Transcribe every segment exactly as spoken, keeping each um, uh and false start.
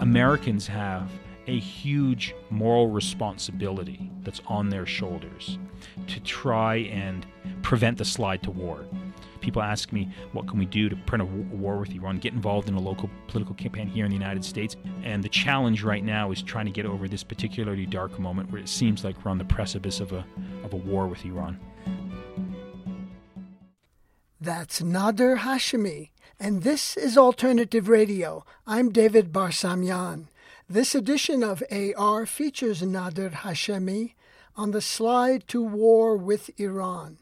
Americans have a huge moral responsibility that's on their shoulders to try and prevent the slide to war. People ask me, what can we do to prevent a war with Iran, get involved in a local political campaign here in the United States. And the challenge right now is trying to get over this particularly dark moment where it seems like we're on the precipice of a, of a war with Iran. That's Nader Hashemi, and this is Alternative Radio. I'm David Barsamyan. This edition of A R features Nader Hashemi on the slide to war with Iran.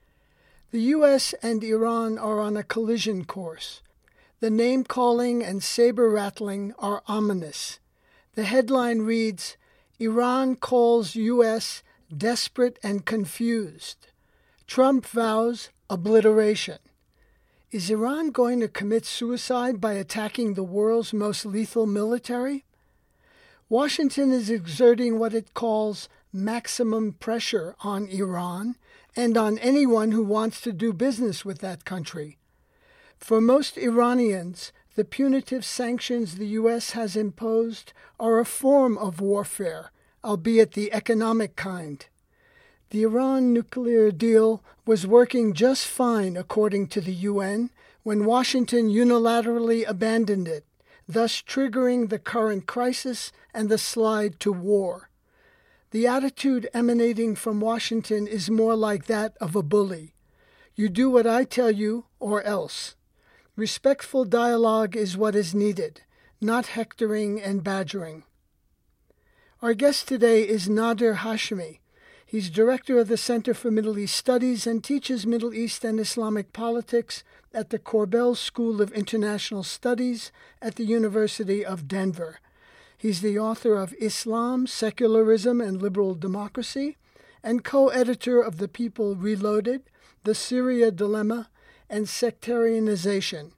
The U S and Iran are on a collision course. The name-calling and saber-rattling are ominous. The headline reads, Iran calls U S desperate and confused. Trump vows obliteration. Is Iran going to commit suicide by attacking the world's most lethal military? Washington is exerting what it calls maximum pressure on Iran and on anyone who wants to do business with that country. For most Iranians, the punitive sanctions the U S has imposed are a form of warfare, albeit the economic kind. The Iran nuclear deal was working just fine, according to the U N, when Washington unilaterally abandoned it, thus triggering the current crisis and the slide to war. The attitude emanating from Washington is more like that of a bully. You do what I tell you, or else. Respectful dialogue is what is needed, not hectoring and badgering. Our guest today is Nader Hashemi. He's director of the Center for Middle East Studies and teaches Middle East and Islamic politics at the Korbel School of International Studies at the University of Denver. He's the author of Islam, Secularism, and Liberal Democracy, and co-editor of The People Reloaded, The Syria Dilemma, and Sectarianization.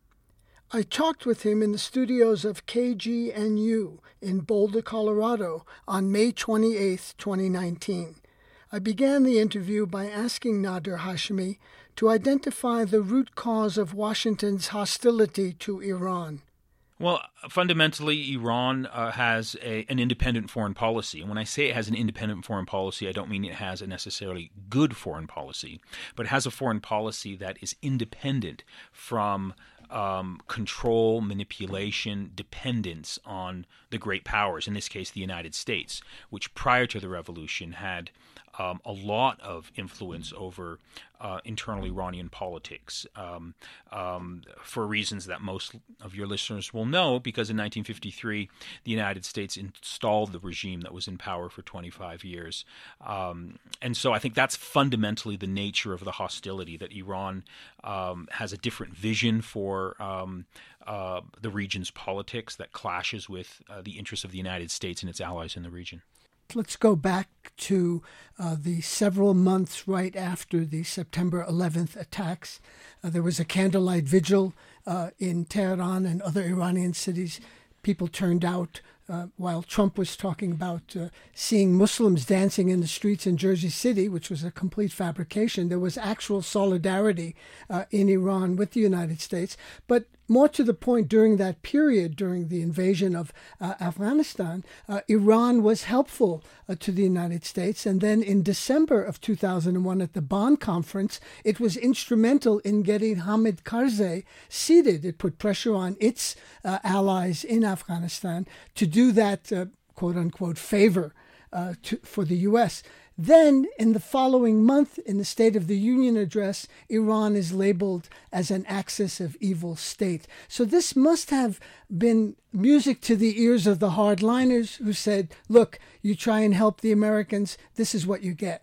I talked with him in the studios of K G N U in Boulder, Colorado, on May twenty-eighth, twenty nineteen. I began the interview by asking Nader Hashemi to identify the root cause of Washington's hostility to Iran. Well, fundamentally, Iran uh, has a, an independent foreign policy. And when I say it has an independent foreign policy, I don't mean it has a necessarily good foreign policy, but it has a foreign policy that is independent from um, control, manipulation, dependence on the great powers, in this case the United States, which prior to the revolution had Um, a lot of influence over uh, internal Iranian politics um, um, for reasons that most of your listeners will know, because in nineteen fifty-three, the United States installed the regime that was in power for twenty-five years. Um, and so I think that's fundamentally the nature of the hostility, that Iran um, has a different vision for um, uh, the region's politics that clashes with uh, the interests of the United States and its allies in the region. Let's go back to uh, the several months right after the September eleventh attacks. Uh, there was a candlelight vigil uh, in Tehran and other Iranian cities. People turned out uh, while Trump was talking about uh, seeing Muslims dancing in the streets in Jersey City, which was a complete fabrication. There was actual solidarity uh, in Iran with the United States. But more to the point, during that period, during the invasion of uh, Afghanistan, uh, Iran was helpful uh, to the United States. And then in December of two thousand one at the Bonn conference, it was instrumental in getting Hamid Karzai seated. It put pressure on its uh, allies in Afghanistan to do that, uh, quote-unquote, favor uh, to, for the U S. Then, in the following month, in the State of the Union address, Iran is labeled as an axis of evil state. So this must have been music to the ears of the hardliners who said, look, you try and help the Americans, this is what you get.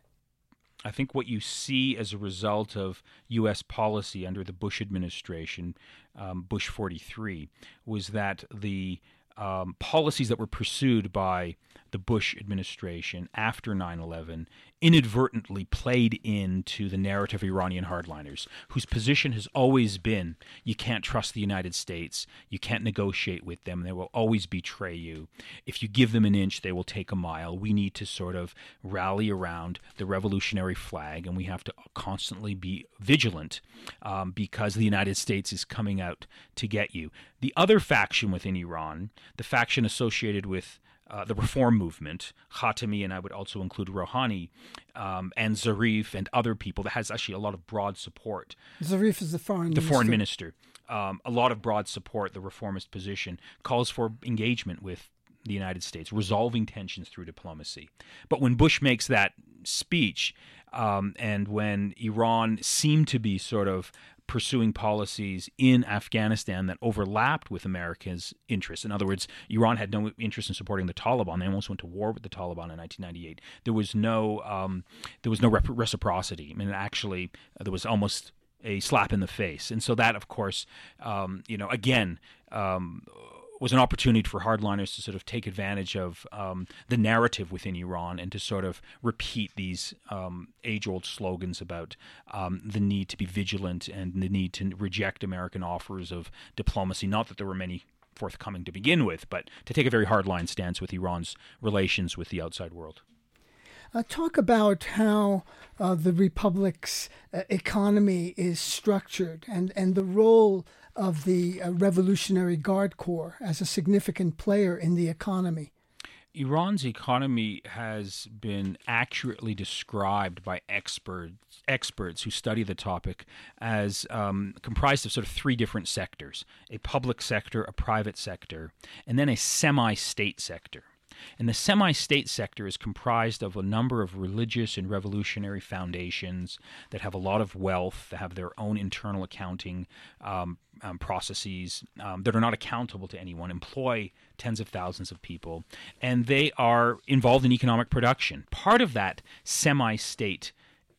I think what you see as a result of U S policy under the Bush administration, um, Bush forty-three, was that the um, policies that were pursued by the Bush administration after nine eleven inadvertently played into the narrative of Iranian hardliners, whose position has always been, you can't trust the United States, you can't negotiate with them, they will always betray you. If you give them an inch, they will take a mile. We need to sort of rally around the revolutionary flag, and we have to constantly be vigilant um, because the United States is coming out to get you. The other faction within Iran the faction associated with uh, the reform movement, Khatami, and I would also include Rouhani, um, and Zarif and other people, that has actually a lot of broad support. Zarif is the foreign the minister. foreign minister. Um, a lot of broad support. The reformist position calls for engagement with the United States, resolving tensions through diplomacy. But when Bush makes that speech, um, and when Iran seemed to be sort of pursuing policies in Afghanistan that overlapped with America's interests. In other words, Iran had no interest in supporting the Taliban. They almost went to war with the Taliban in nineteen ninety-eight. There was no, um, there was no reciprocity. I mean, actually, there was almost a slap in the face. And so that, of course, um, you know, again, um, was an opportunity for hardliners to sort of take advantage of um, the narrative within Iran and to sort of repeat these um, age-old slogans about um, the need to be vigilant and the need to reject American offers of diplomacy. Not that there were many forthcoming to begin with, but to take a very hardline stance with Iran's relations with the outside world. Uh, talk about how uh, the Republic's uh, economy is structured and, and the role of the uh, Revolutionary Guard Corps as a significant player in the economy. Iran's economy has been accurately described by experts experts who study the topic as um, comprised of sort of three different sectors: a public sector, a private sector, and then a semi-state sector. And the semi-state sector is comprised of a number of religious and revolutionary foundations that have a lot of wealth, that have their own internal accounting um, um, processes, um, that are not accountable to anyone, employ tens of thousands of people, and they are involved in economic production. Part of that semi-state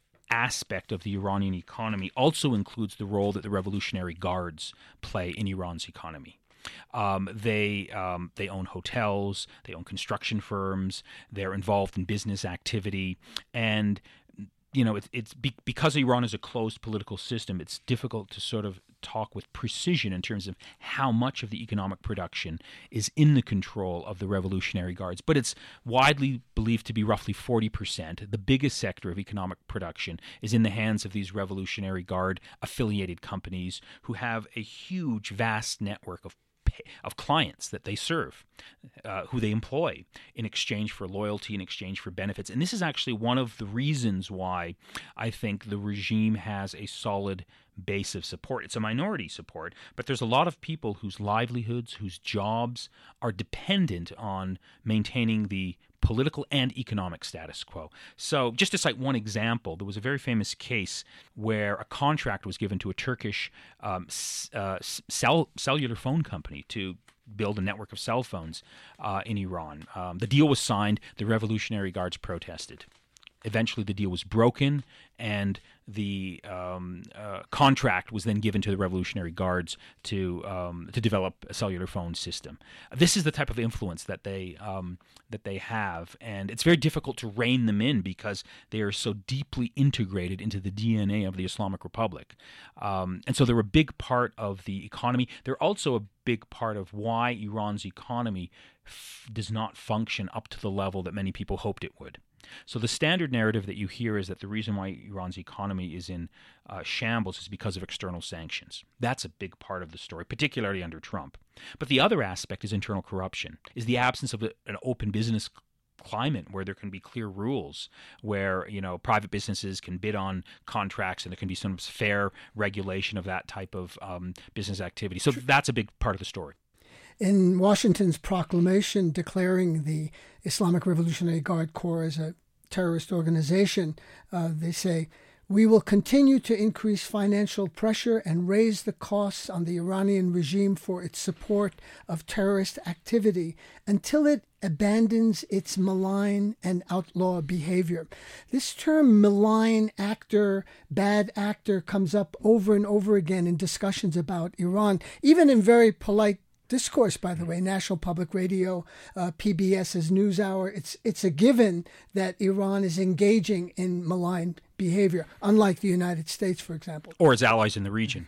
aspect of the Iranian economy also includes the role that the Revolutionary Guards play in Iran's economy. Um, they um, they own hotels, they own construction firms, they're involved in business activity, and you know it's it's be, because Iran is a closed political system. It's difficult to sort of talk with precision in terms of how much of the economic production is in the control of the Revolutionary Guards, but it's widely believed to be roughly forty percent. The biggest sector of economic production is in the hands of these Revolutionary Guard affiliated companies who have a huge, vast network of of clients that they serve, uh, who they employ in exchange for loyalty, in exchange for benefits. And this is actually one of the reasons why I think the regime has a solid base of support. It's a minority support, but there's a lot of people whose livelihoods, whose jobs are dependent on maintaining the political and economic status quo. So just to cite one example, there was a very famous case where a contract was given to a Turkish um, uh, cell, cellular phone company to build a network of cell phones uh, in Iran. Um, the deal was signed. The Revolutionary Guards protested. Eventually, the deal was broken, and the um, uh, contract was then given to the Revolutionary Guards to um, to develop a cellular phone system. This is the type of influence that they um, that they have, and it's very difficult to rein them in because they are so deeply integrated into the D N A of the Islamic Republic. Um, and so they're a big part of the economy. They're also a big part of why Iran's economy f- does not function up to the level that many people hoped it would. So the standard narrative that you hear is that the reason why Iran's economy is in uh, shambles is because of external sanctions. That's a big part of the story, particularly under Trump. But the other aspect is internal corruption, is the absence of a, an open business climate where there can be clear rules, where you know private businesses can bid on contracts and there can be some fair regulation of that type of um, business activity. So that's a big part of the story. In Washington's proclamation declaring the Islamic Revolutionary Guard Corps as a terrorist organization, uh, they say, "We will continue to increase financial pressure and raise the costs on the Iranian regime for its support of terrorist activity until it abandons its malign and outlaw behavior." This term malign actor, bad actor, comes up over and over again in discussions about Iran, even in very polite discourse, by the way. National Public Radio, uh, PBS's NewsHour, it's it's a given that Iran is engaging in malign behavior, unlike the United States, for example. Or its allies in the region.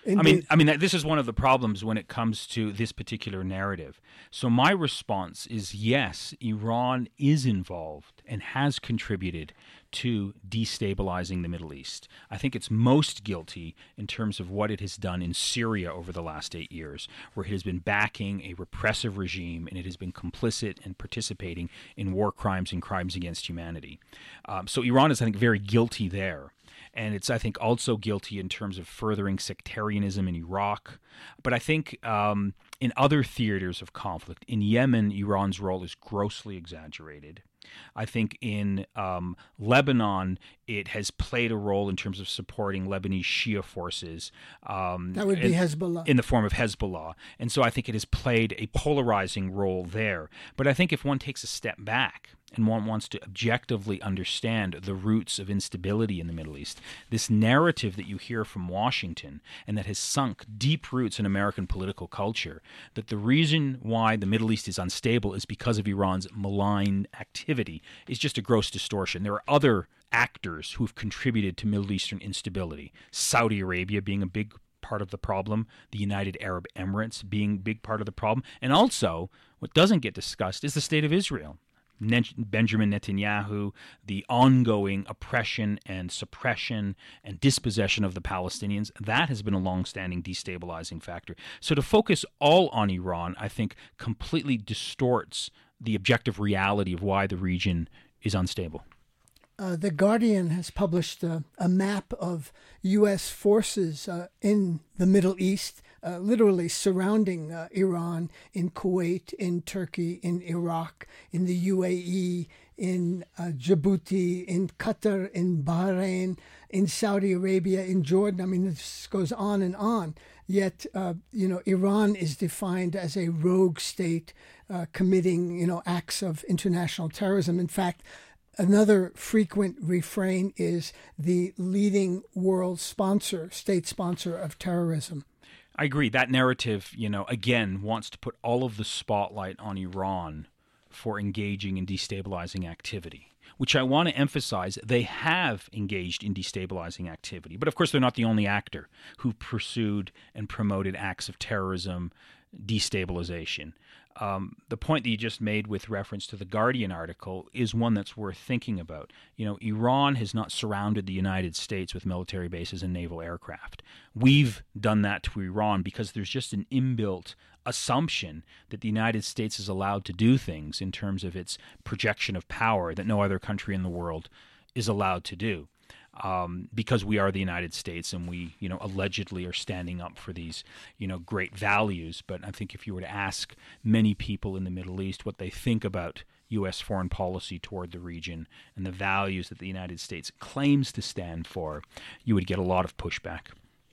Indeed. I mean, I mean, this is one of the problems when it comes to this particular narrative. So my response is yes, Iran is involved and has contributed to destabilizing the Middle East. I think it's most guilty in terms of what it has done in Syria over the last eight years, where it has been backing a repressive regime and it has been complicit and participating in war crimes and crimes against humanity. Um, so Iran is, I think, very guilty there. And it's, I think, also guilty in terms of furthering sectarianism in Iraq. But I think um, in other theaters of conflict, in Yemen, Iran's role is grossly exaggerated. I think in um, Lebanon, it has played a role in terms of supporting Lebanese Shia forces. Um, that would be in, Hezbollah. In the form of Hezbollah. And so I think it has played a polarizing role there. But I think if one takes a step back and one wants to objectively understand the roots of instability in the Middle East, this narrative that you hear from Washington and that has sunk deep roots in American political culture, that the reason why the Middle East is unstable is because of Iran's malign activity, is just a gross distortion. There are other actors who've contributed to Middle Eastern instability, Saudi Arabia being a big part of the problem, the United Arab Emirates being a big part of the problem, and also what doesn't get discussed is the state of Israel. Benjamin Netanyahu, the ongoing oppression and suppression and dispossession of the Palestinians, that has been a long-standing destabilizing factor. So to focus all on Iran, I think, completely distorts the objective reality of why the region is unstable. Uh, the Guardian has published uh, a map of U S forces uh, in the Middle East, uh, literally surrounding uh, Iran, in Kuwait, in Turkey, in Iraq, in the U A E, in uh, Djibouti, in Qatar, in Bahrain, in Saudi Arabia, in Jordan. I mean, this goes on and on. Yet, uh, you know, Iran is defined as a rogue state uh, committing, you know, acts of international terrorism. In fact, another frequent refrain is the leading world sponsor, state sponsor of terrorism. I agree. That narrative, you know, again, wants to put all of the spotlight on Iran for engaging in destabilizing activity, which I want to emphasize they have engaged in destabilizing activity. But of course, they're not the only actor who pursued and promoted acts of terrorism, destabilization. Um, the point that you just made with reference to the Guardian article is one that's worth thinking about. You know, Iran has not surrounded the United States with military bases and naval aircraft. We've done that to Iran because there's just an inbuilt assumption that the United States is allowed to do things in terms of its projection of power that no other country in the world is allowed to do. Um, because we are the United States and we, you know, allegedly are standing up for these, you know, great values. But I think if you were to ask many people in the Middle East what they think about U S foreign policy toward the region and the values that the United States claims to stand for, you would get a lot of pushback.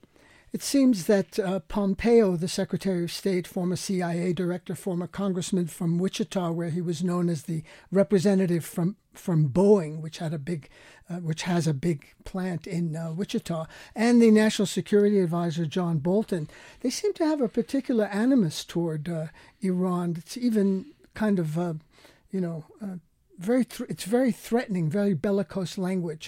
It seems that uh, Pompeo, the Secretary of State, former C I A director, former congressman from Wichita, where he was known as the representative from from Boeing, which had a big, uh, which has a big plant in uh, Wichita, and the National Security Advisor John Bolton, they seem to have a particular animus toward uh, Iran. It's even kind of, uh, you know, uh, very. Th- it's very threatening, very bellicose language.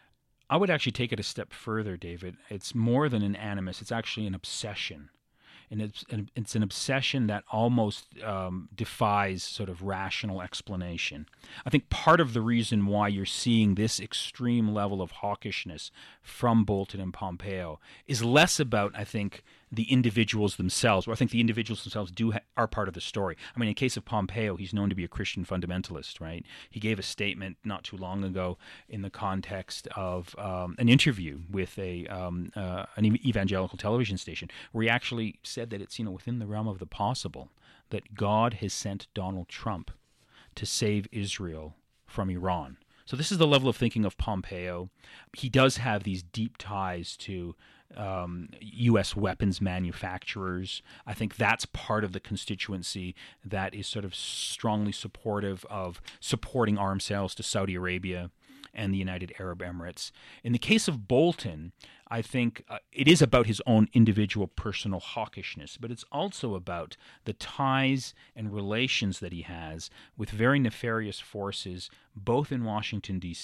I would actually take it a step further, David. It's more than an animus. It's actually an obsession. And it's, it's an obsession that almost um, defies sort of rational explanation. I think part of the reason why you're seeing this extreme level of hawkishness from Bolton and Pompeo is less about, I think, the individuals themselves, or I think the individuals themselves do ha- are part of the story. I mean, in the case of Pompeo, he's known to be a Christian fundamentalist, right? He gave a statement not too long ago in the context of um, an interview with a um, uh, an evangelical television station, where he actually said that it's, you know, within the realm of the possible that God has sent Donald Trump to save Israel from Iran. So this is the level of thinking of Pompeo. He does have these deep ties to um, U S weapons manufacturers. I think that's part of the constituency that is sort of strongly supportive of supporting arms sales to Saudi Arabia and the United Arab Emirates. In the case of Bolton, I think uh, it is about his own individual personal hawkishness, but it's also about the ties and relations that he has with very nefarious forces, both in Washington, D C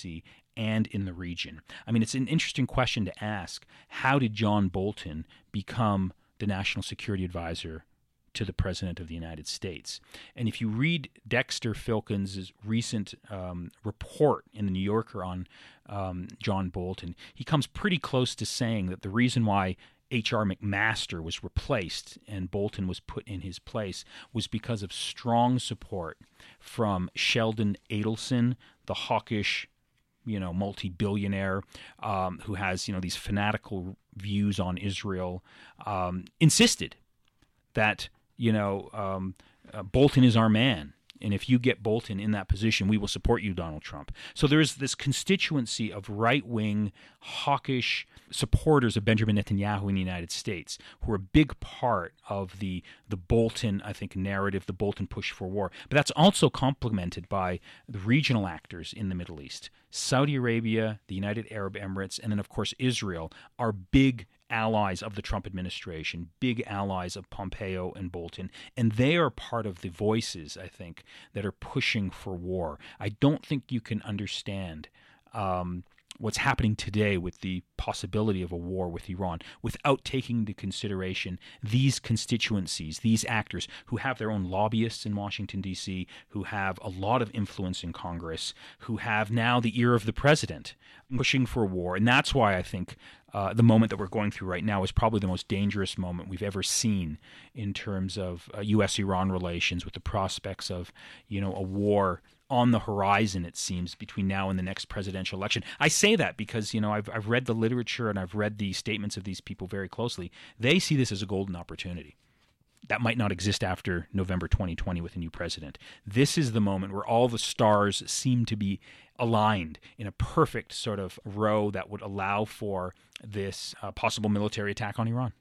and in the region. I mean, it's an interesting question to ask. How did John Bolton become the national security advisor to the President of the United States? And if you read Dexter Filkins' recent um, report in the New Yorker on um, John Bolton, he comes pretty close to saying that the reason why H R McMaster was replaced and Bolton was put in his place was because of strong support from Sheldon Adelson, the hawkish, you know, multi-billionaire um, who has, you know, these fanatical views on Israel, um, insisted that, you know, um, uh, Bolton is our man. And if you get Bolton in that position, we will support you, Donald Trump. So there is this constituency of right-wing, hawkish supporters of Benjamin Netanyahu in the United States who are a big part of the the Bolton, I think, narrative, the Bolton push for war. But that's also complemented by the regional actors in the Middle East. Saudi Arabia, the United Arab Emirates, and then, of course, Israel are big allies of the Trump administration, big allies of Pompeo and Bolton, and they are part of the voices, I think, that are pushing for war. I don't think you can understand um, what's happening today with the possibility of a war with Iran without taking into consideration these constituencies, these actors who have their own lobbyists in Washington, D C, who have a lot of influence in Congress, who have now the ear of the president pushing for war. And that's why I think uh, the moment that we're going through right now is probably the most dangerous moment we've ever seen in terms of uh, U S Iran relations, with the prospects of, you know, a war on the horizon, it seems, between now and the next presidential election. I say that because, you know, I've I've read the literature and I've read the statements of these people very closely. They see this as a golden opportunity that might not exist after November twenty twenty with a new president. This is the moment where all the stars seem to be aligned in a perfect sort of row that would allow for this uh, possible military attack on Iran.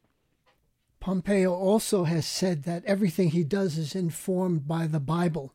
Pompeo also has said that everything he does is informed by the Bible.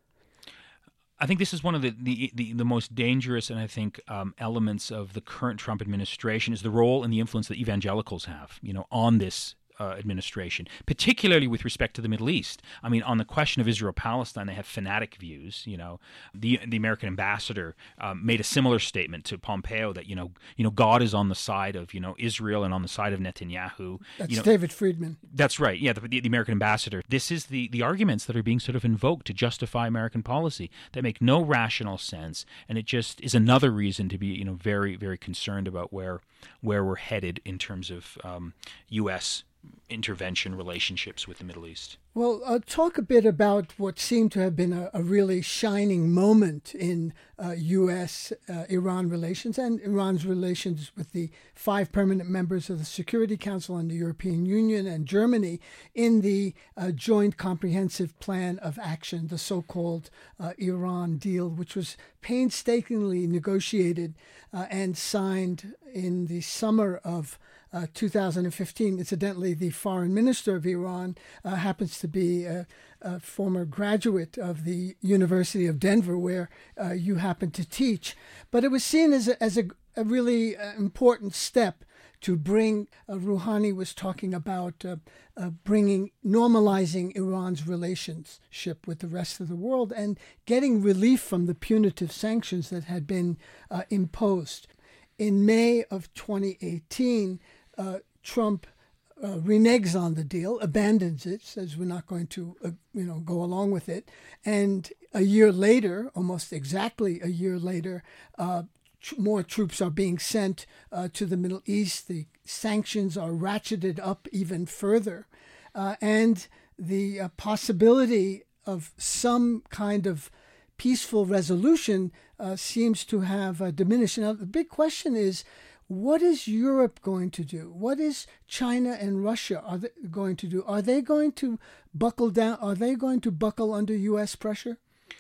I think this is one of the, the, the, the most dangerous and I think um, elements of the current Trump administration is the role and the influence that evangelicals have, you know, on this uh, administration, particularly with respect to the Middle East. I mean, on the question of Israel-Palestine, they have fanatic views. You know, the the American ambassador um, made a similar statement to Pompeo that, you know, you know, God is on the side of, you know, Israel and on the side of Netanyahu. That's you know, David Friedman. That's right. Yeah, the, the, the American ambassador. This is the, the arguments that are being sort of invoked to justify American policy that make no rational sense, and it just is another reason to be, you know, very, very concerned about where where we're headed in terms of um, U S intervention relationships with the Middle East. Well, uh, talk a bit about what seemed to have been a, a really shining moment in uh, U S Iran relations and Iran's relations with the five permanent members of the Security Council and the European Union and Germany in the uh, Joint Comprehensive Plan of Action, the so-called uh, Iran deal, which was painstakingly negotiated uh, and signed in the summer of Uh, two thousand fifteen. Incidentally, the foreign minister of Iran uh, happens to be a, a former graduate of the University of Denver, where uh, you happen to teach. But it was seen as a, as a, a really uh, important step to bring, uh, Rouhani was talking about uh, uh, bringing, normalizing Iran's relationship with the rest of the world and getting relief from the punitive sanctions that had been uh, imposed. In May of twenty eighteen, uh, Trump uh, reneges on the deal, abandons it, says we're not going to, uh, you know, go along with it. And a year later, almost exactly a year later, uh, tr- more troops are being sent uh, to the Middle East. The sanctions are ratcheted up even further. Uh, and the uh, possibility of some kind of peaceful resolution uh, seems to have uh, diminished. Now, the big question is, what is Europe going to do? What is China and Russia are they going to do? Are they going to buckle down? Are they going to buckle under U S pressure?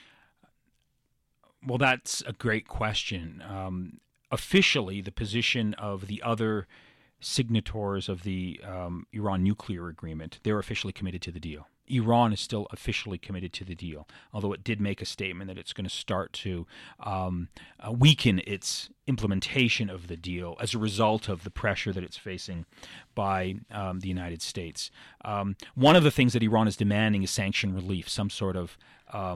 Well, that's a great question. Um, officially, the position of the other signatories of the um, Iran nuclear agreement, they're officially committed to the deal. Iran is still officially committed to the deal, although it did make a statement that it's going to start to um, uh, weaken its implementation of the deal as a result of the pressure that it's facing by um, the United States. Um, one of the things that Iran is demanding is sanction relief, some sort of um,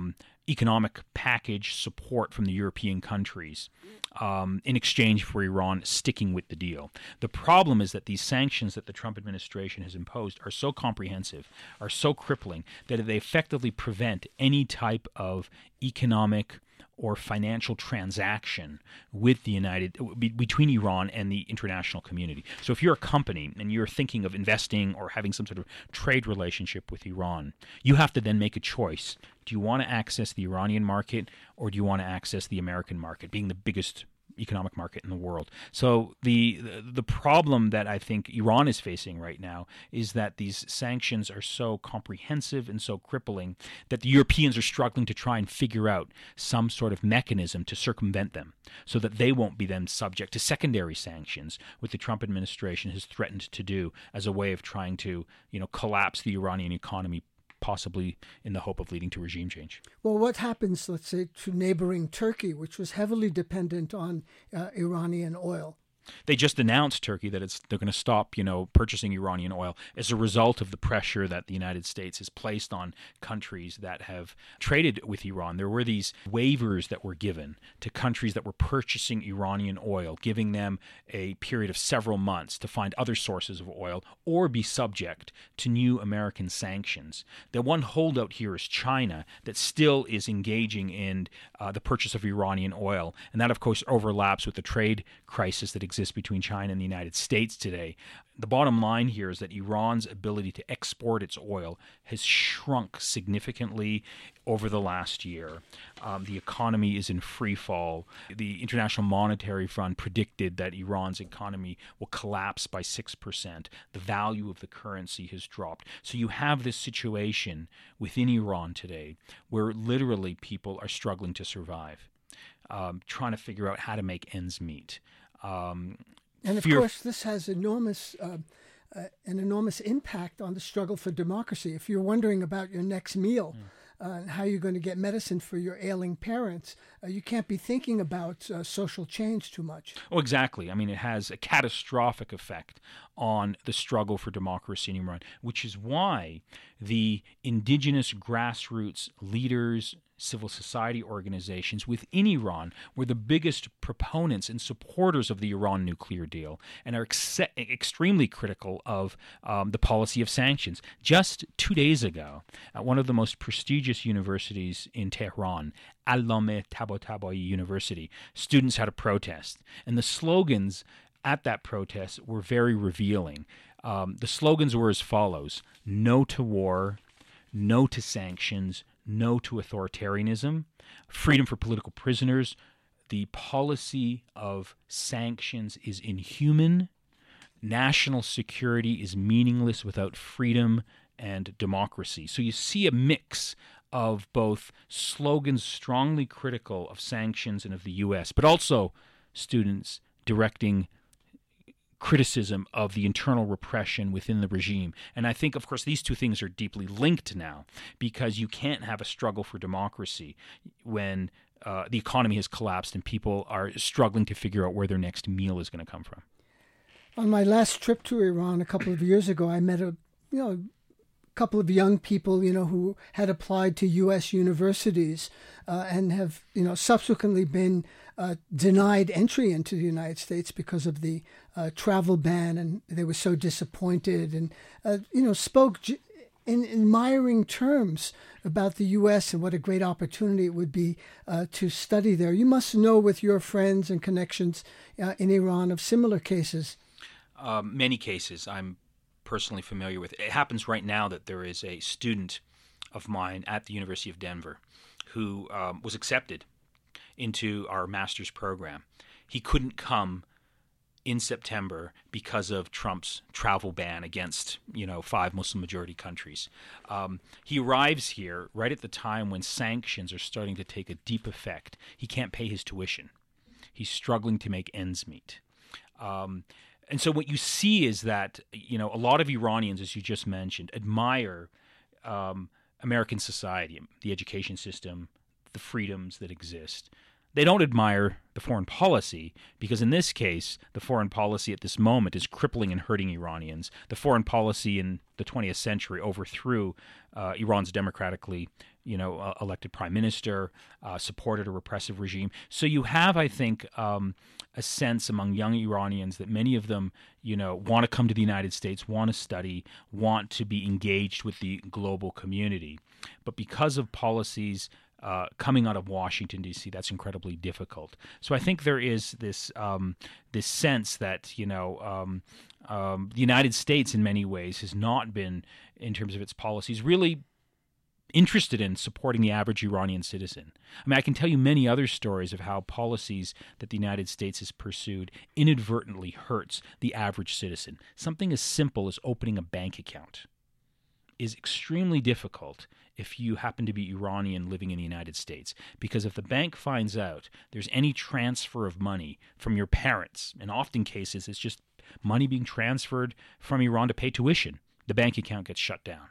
economic package support from the European countries um, in exchange for Iran sticking with the deal. The problem is that these sanctions that the Trump administration has imposed are so comprehensive, are so crippling, that they effectively prevent any type of economic or financial transaction with the United be, between Iran and the international community. So if you're a company and you're thinking of investing or having some sort of trade relationship with Iran, you have to then make a choice. Do you want to access the Iranian market, or do you want to access the American market, being the biggest economic market in the world? So the the problem that I think Iran is facing right now is that these sanctions are so comprehensive and so crippling that the Europeans are struggling to try and figure out some sort of mechanism to circumvent them so that they won't be then subject to secondary sanctions, which the Trump administration has threatened to do as a way of trying to, you know, collapse the Iranian economy, possibly in the hope of leading to regime change. Well, what happens, let's say, to neighboring Turkey, which was heavily dependent on uh, Iranian oil? They just announced, Turkey, that it's they're going to stop, you know, purchasing Iranian oil as a result of the pressure that the United States has placed on countries that have traded with Iran. There were these waivers that were given to countries that were purchasing Iranian oil, giving them a period of several months to find other sources of oil or be subject to new American sanctions. The one holdout here is China, that still is engaging in uh, the purchase of Iranian oil, and that, of course, overlaps with the trade crisis that exists between China and the United States today. The bottom line here is that Iran's ability to export its oil has shrunk significantly over the last year. Um, the economy is in free fall. The International Monetary Fund predicted that Iran's economy will collapse by six percent. The value of the currency has dropped. So you have this situation within Iran today where literally people are struggling to survive, um, trying to figure out how to make ends meet. Um, and of fear- course, this has enormous, uh, uh, an enormous impact on the struggle for democracy. If you're wondering about your next meal, mm. uh, and how you're going to get medicine for your ailing parents, uh, you can't be thinking about uh, social change too much. Oh, exactly. I mean, it has a catastrophic effect on the struggle for democracy in Iran, which is why the indigenous grassroots leaders, civil society organizations within Iran were the biggest proponents and supporters of the Iran nuclear deal and are ex- extremely critical of um, the policy of sanctions. Just two days ago, at one of the most prestigious universities in Tehran, Allameh Tabatabai University, students had a protest, and the slogans at that protest were very revealing. Um, the slogans were as follows: no to war, no to sanctions, no to authoritarianism, freedom for political prisoners. The policy of sanctions is inhuman. National security is meaningless without freedom and democracy. So you see a mix of both slogans strongly critical of sanctions and of the U S, but also students directing criticism of the internal repression within the regime. And I think, of course, these two things are deeply linked now, because you can't have a struggle for democracy when uh, the economy has collapsed and people are struggling to figure out where their next meal is going to come from. On my last trip to Iran a couple of years ago, I met a you know couple of young people, you know, who had applied to U S universities uh, and have, you know, subsequently been uh, denied entry into the United States because of the uh, travel ban, and they were so disappointed, and uh, you know, spoke j- in admiring terms about the U S and what a great opportunity it would be uh, to study there. You must know, with your friends and connections uh, in Iran, of similar cases. Um, many cases I'm personally familiar with. It happens right now that there is a student of mine at the University of Denver who um, was accepted into our master's program. He couldn't come in September because of Trump's travel ban against, you know, five Muslim majority countries. Um, he arrives here right at the time when sanctions are starting to take a deep effect. He can't pay his tuition. He's struggling to make ends meet. Um, And so what you see is that, you know, a lot of Iranians, as you just mentioned, admire um, American society, the education system, the freedoms that exist. They don't admire the foreign policy because in this case, the foreign policy at this moment is crippling and hurting Iranians. The foreign policy in the twentieth century overthrew uh, Iran's democratically, you know, uh, elected prime minister, uh, supported a repressive regime. So you have, I think, um, a sense among young Iranians that many of them, you know, want to come to the United States, want to study, want to be engaged with the global community. But because of policies Uh, coming out of Washington, D C, that's incredibly difficult. So I think there is this um, this sense that, you know, um, um, the United States in many ways has not been, in terms of its policies, really interested in supporting the average Iranian citizen. I mean, I can tell you many other stories of how policies that the United States has pursued inadvertently hurts the average citizen. Something as simple as opening a bank account is extremely difficult if you happen to be Iranian living in the United States. Because if the bank finds out there's any transfer of money from your parents, in often cases it's just money being transferred from Iran to pay tuition, the bank account gets shut down.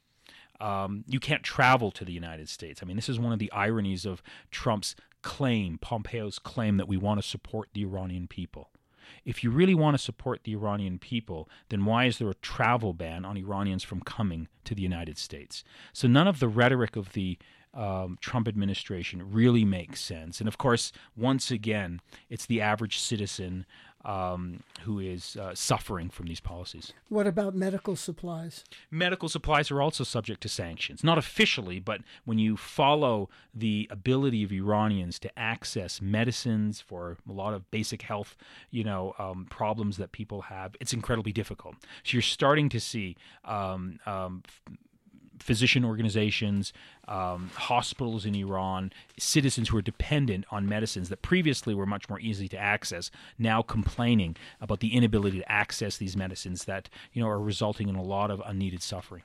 Um, you can't travel to the United States. I mean, this is one of the ironies of Trump's claim, Pompeo's claim, that we want to support the Iranian people. If you really want to support the Iranian people, then why is there a travel ban on Iranians from coming to the United States? So none of the rhetoric of the um, Trump administration really makes sense. And of course, once again, it's the average citizen um, who is uh, suffering from these policies. What about medical supplies? Medical supplies are also subject to sanctions. Not officially, but when you follow the ability of Iranians to access medicines for a lot of basic health, you know, um, problems that people have, it's incredibly difficult. So you're starting to see um, um, physician organizations, um, hospitals in Iran, citizens who are dependent on medicines that previously were much more easy to access, now complaining about the inability to access these medicines that, you know, are resulting in a lot of unneeded suffering.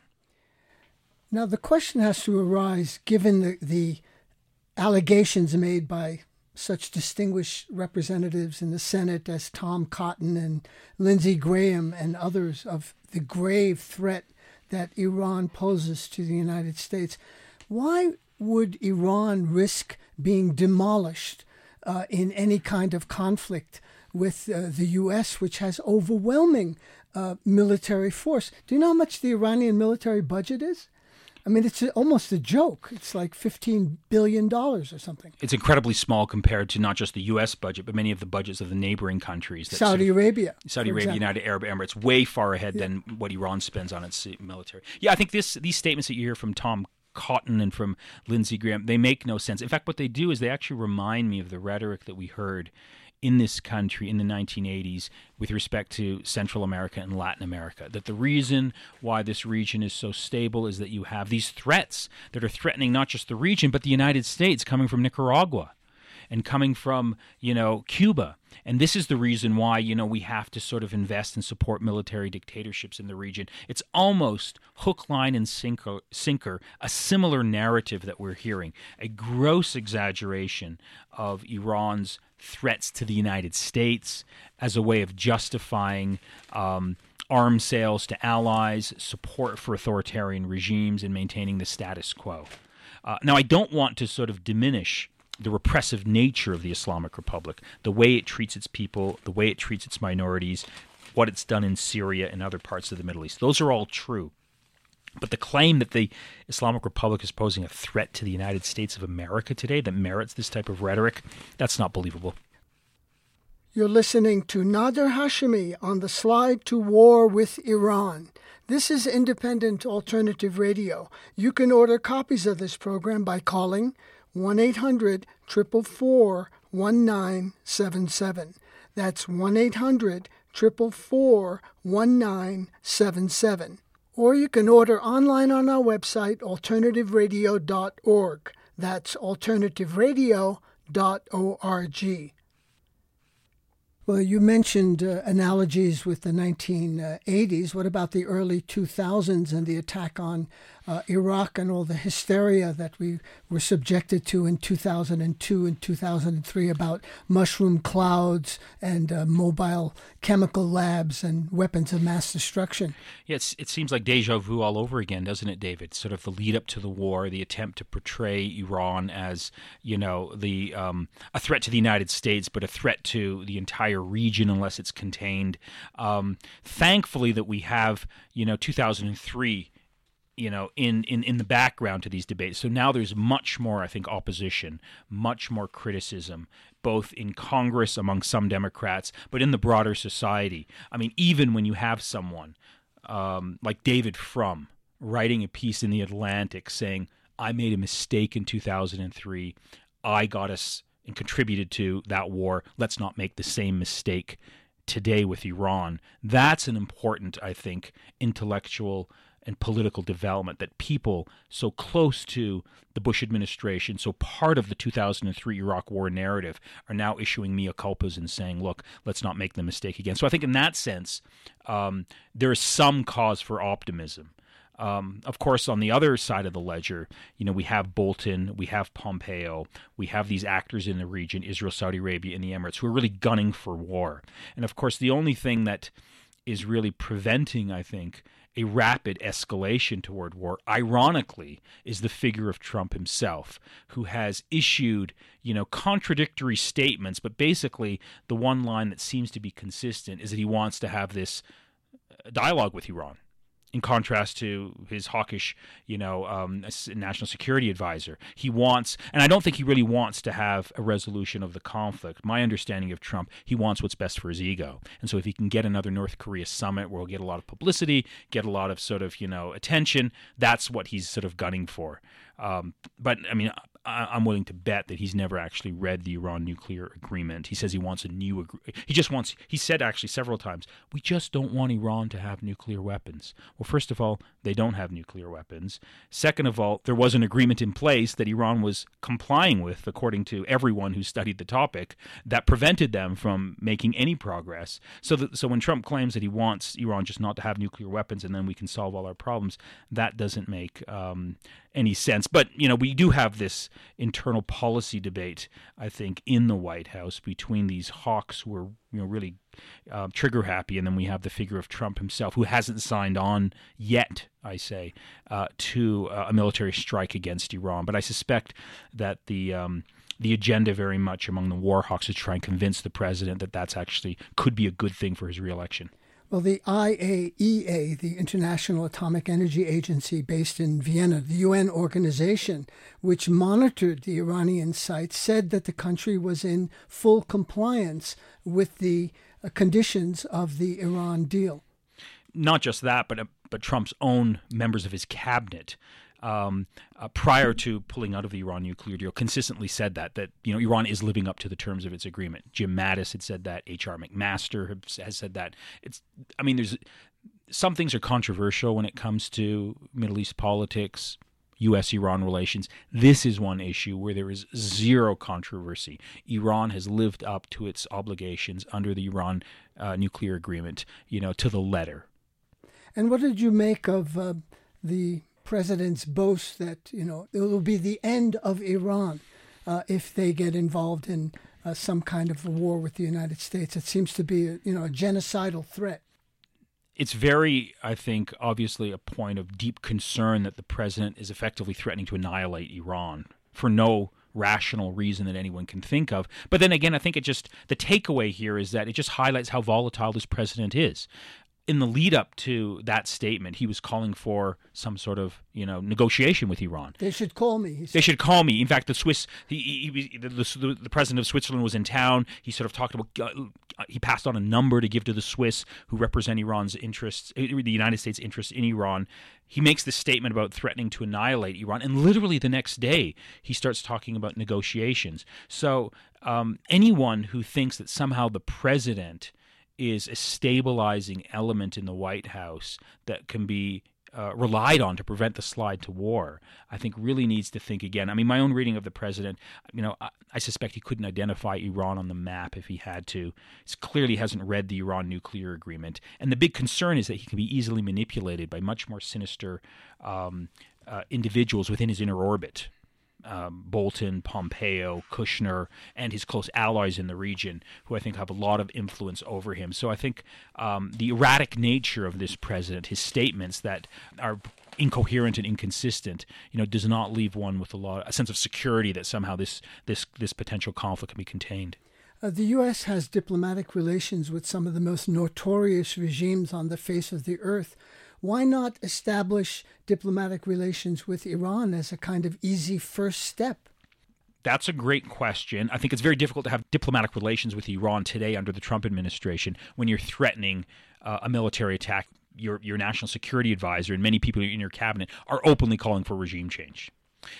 Now, the question has to arise, given the, the allegations made by such distinguished representatives in the Senate as Tom Cotton and Lindsey Graham and others, of the grave threat that Iran poses to the United States. Why would Iran risk being demolished uh, in any kind of conflict with uh, the U S, which has overwhelming uh, military force? Do you know how much the Iranian military budget is? I mean, it's almost a joke. It's like fifteen billion dollars or something. It's incredibly small compared to not just the U S budget, but many of the budgets of the neighboring countries. That Saudi sort of, Arabia. Saudi Arabia, example. United Arab Emirates, way far ahead yeah. than what Iran spends on its military. Yeah, I think this these statements that you hear from Tom Cotton and from Lindsey Graham, they make no sense. In fact, what they do is they actually remind me of the rhetoric that we heard in this country in the nineteen eighties with respect to Central America and Latin America, that the reason why this region is so stable is that you have these threats that are threatening not just the region, but the United States, coming from Nicaragua and coming from, you know, Cuba. And this is the reason why, you know, we have to sort of invest and support military dictatorships in the region. It's almost hook, line, and sinker, sinker, a similar narrative that we're hearing, a gross exaggeration of Iran's threats to the United States as a way of justifying um, arms sales to allies, support for authoritarian regimes, and maintaining the status quo. Uh, now, I don't want to sort of diminish the repressive nature of the Islamic Republic, the way it treats its people, the way it treats its minorities, what it's done in Syria and other parts of the Middle East. Those are all true. But the claim that the Islamic Republic is posing a threat to the United States of America today that merits this type of rhetoric, that's not believable. You're listening to Nader Hashemi on the Slide to War with Iran. This is Independent Alternative Radio. You can order copies of this program by calling one eight hundred, four four four, one nine seven seven. That's one eight hundred, four four four, one nine seven seven. Or you can order online on our website, alternative radio dot org. That's alternative radio dot org. Well, you mentioned uh, analogies with the nineteen eighties. What about the early two thousands and the attack on uh, Iraq and all the hysteria that we were subjected to in two thousand two and two thousand three about mushroom clouds and uh, mobile chemical labs and weapons of mass destruction? Yeah, it's, it seems like deja vu all over again, doesn't it, David? Sort of the lead up to the war, the attempt to portray Iran as, you know, the um, a threat to the United States, but a threat to the entire region unless it's contained. Um, thankfully that we have, you know, two thousand three, you know, in, in, in the background to these debates. So now there's much more, I think, opposition, much more criticism, both in Congress among some Democrats, but in the broader society. I mean, even when you have someone um, like David Frum writing a piece in The Atlantic saying, I made a mistake in two thousand three, I got us and contributed to that war. Let's not make the same mistake today with Iran. That's an important, I think, intellectual and political development, that people so close to the Bush administration, so part of the two thousand three Iraq war narrative, are now issuing mea culpas and saying, look, let's not make the mistake again. So I think in that sense, um, there is some cause for optimism. Um, of course, on the other side of the ledger, you know, we have Bolton, we have Pompeo, we have these actors in the region, Israel, Saudi Arabia, and the Emirates, who are really gunning for war. And of course, the only thing that is really preventing, I think, a rapid escalation toward war, ironically, is the figure of Trump himself, who has issued, you know, contradictory statements, but basically the one line that seems to be consistent is that he wants to have this dialogue with Iran, in contrast to his hawkish, you know, um, national security advisor. He wants, and I don't think he really wants to have a resolution of the conflict. My understanding of Trump, he wants what's best for his ego. And so if he can get another North Korea summit where he'll get a lot of publicity, get a lot of sort of, you know, attention, that's what he's sort of gunning for. Um, but, I mean, I, I'm willing to bet that he's never actually read the Iran nuclear agreement. He says he wants a new agreement. He just wants, he said actually several times, we just don't want Iran to have nuclear weapons. Well, first of all, they don't have nuclear weapons. Second of all, there was an agreement in place that Iran was complying with, according to everyone who studied the topic, that prevented them from making any progress. So that, so when Trump claims that he wants Iran just not to have nuclear weapons and then we can solve all our problems, that doesn't make um, any sense. But, you know, we do have this internal policy debate, I think, in the White House between these hawks who are, you know, really uh, trigger happy, and then we have the figure of Trump himself, who hasn't signed on yet, I say, uh, to uh, a military strike against Iran. But I suspect that the um, the agenda very much among the war hawks is to try and convince the president that that's actually could be a good thing for his reelection. Well, the I A E A, the International Atomic Energy Agency based in Vienna, the U N organization which monitored the Iranian sites, said that the country was in full compliance with the uh, conditions of the Iran deal. Not just that, but uh, but Trump's own members of his cabinet, Um, uh, prior to pulling out of the Iran nuclear deal, consistently said that, that, you know, Iran is living up to the terms of its agreement. Jim Mattis had said that. H R McMaster has, has said that. It's, I mean, there's some things are controversial when it comes to Middle East politics, U S Iran relations. This is one issue where there is zero controversy. Iran has lived up to its obligations under the Iran uh, nuclear agreement, you know, to the letter. And what did you make of uh, the president's boast that, you know, it will be the end of Iran uh, if they get involved in uh, some kind of a war with the United States? It seems to be, a, you know, a genocidal threat. It's very, I think, obviously a point of deep concern that the president is effectively threatening to annihilate Iran for no rational reason that anyone can think of. But then again, I think it just, the takeaway here is that it just highlights how volatile this president is. In the lead up to that statement, he was calling for some sort of, you know, negotiation with Iran. They should call me. He said. They should call me. In fact, the Swiss, he, he, the, the, the president of Switzerland was in town. He sort of talked about, uh, he passed on a number to give to the Swiss who represent Iran's interests, the United States' interests in Iran. He makes this statement about threatening to annihilate Iran, and literally the next day he starts talking about negotiations. So um, anyone who thinks that somehow the president is a stabilizing element in the White House that can be uh, relied on to prevent the slide to war, I think really needs to think again. I mean, my own reading of the president, you know, I, I suspect he couldn't identify Iran on the map if he had to. He clearly hasn't read the Iran nuclear agreement. And the big concern is that he can be easily manipulated by much more sinister um, uh, individuals within his inner orbit. Um, Bolton, Pompeo, Kushner, and his close allies in the region, who I think have a lot of influence over him. So I think um, the erratic nature of this president, his statements that are incoherent and inconsistent, you know, does not leave one with a lot, a sense of security that somehow this this this potential conflict can be contained. Uh, the U S has diplomatic relations with some of the most notorious regimes on the face of the earth. Why not establish diplomatic relations with Iran as a kind of easy first step? That's a great question. I think it's very difficult to have diplomatic relations with Iran today under the Trump administration when you're threatening uh, a military attack. Your, your national security advisor and many people in your cabinet are openly calling for regime change.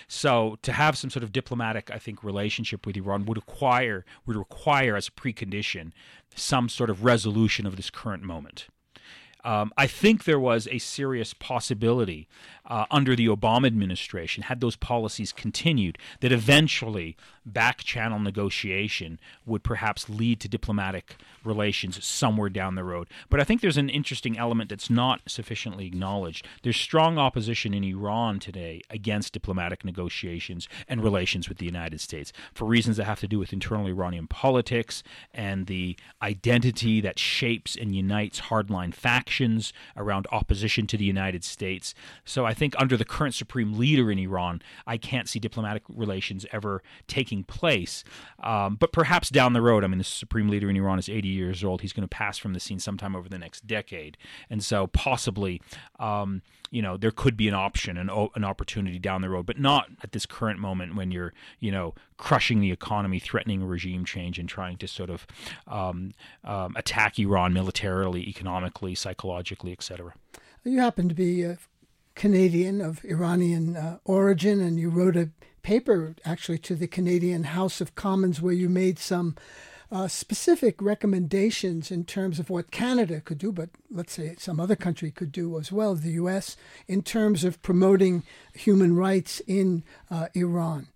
So to have some sort of diplomatic, I think, relationship with Iran would require, would require as a precondition some sort of resolution of this current moment. Um, I think there was a serious possibility uh, under the Obama administration, had those policies continued, that eventually back-channel negotiation would perhaps lead to diplomatic relations somewhere down the road. But I think there's an interesting element that's not sufficiently acknowledged. There's strong opposition in Iran today against diplomatic negotiations and relations with the United States for reasons that have to do with internal Iranian politics and the identity that shapes and unites hardline factions around opposition to the United States. So I think under the current supreme leader in Iran, I can't see diplomatic relations ever taking place. Um, but perhaps down the road, I mean, the supreme leader in Iran is eighty years old. He's going to pass from the scene sometime over the next decade. And so possibly, um, you know, there could be an option, an, an opportunity down the road, but not at this current moment when you're, you know, crushing the economy, threatening a regime change, and trying to sort of um, um, attack Iran militarily, economically, psychologically, et cetera. You happen to be a Canadian of Iranian uh, origin, and you wrote a paper actually to the Canadian House of Commons where you made some uh, specific recommendations in terms of what Canada could do, but let's say some other country could do as well, the U S, in terms of promoting human rights in uh, Iran.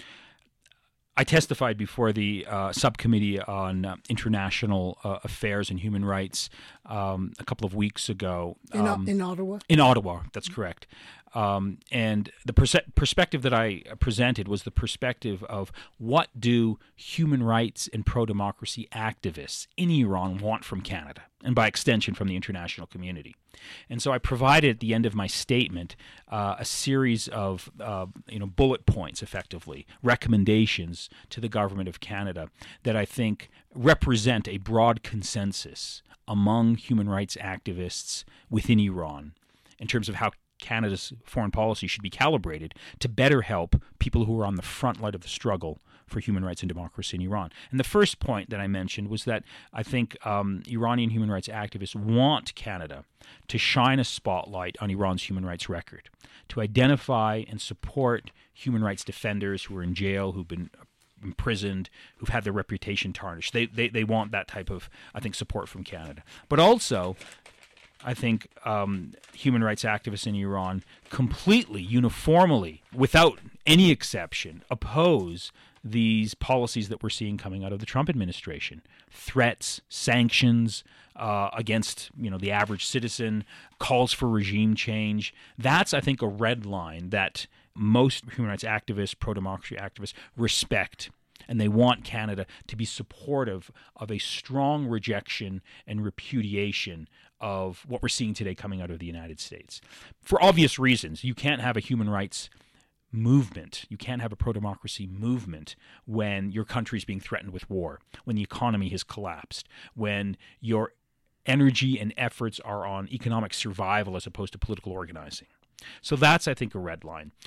I testified before the uh, subcommittee on uh, international uh, affairs and human rights um, a couple of weeks ago. Um, in, in Ottawa? In Ottawa, that's correct. Um, and the pers- perspective that I presented was the perspective of what do human rights and pro-democracy activists in Iran want from Canada, and by extension from the international community. And so I provided at the end of my statement uh, a series of uh, you know bullet points, effectively, recommendations to the government of Canada that I think represent a broad consensus among human rights activists within Iran in terms of how Canada's foreign policy should be calibrated to better help people who are on the front line of the struggle for human rights and democracy in Iran. And the first point that I mentioned was that I think um, Iranian human rights activists want Canada to shine a spotlight on Iran's human rights record, to identify and support human rights defenders who are in jail, who've been imprisoned, who've had their reputation tarnished. They, they, they want that type of, I think, support from Canada. But also, I think um, human rights activists in Iran completely, uniformly, without any exception, oppose these policies that we're seeing coming out of the Trump administration. Threats, sanctions uh, against, you know, the average citizen, calls for regime change. That's, I think, a red line that most human rights activists, pro-democracy activists respect. And they want Canada to be supportive of a strong rejection and repudiation of what we're seeing today coming out of the United States. For obvious reasons, you can't have a human rights movement, you can't have a pro-democracy movement when your country is being threatened with war, when the economy has collapsed, when your energy and efforts are on economic survival as opposed to political organizing. So that's, I think, a red line.